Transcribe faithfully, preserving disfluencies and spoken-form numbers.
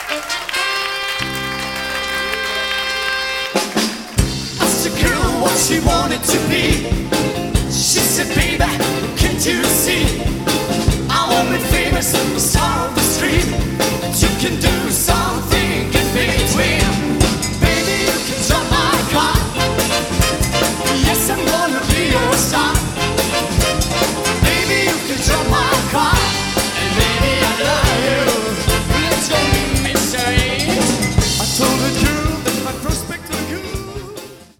Asked a girl what she wanted to be.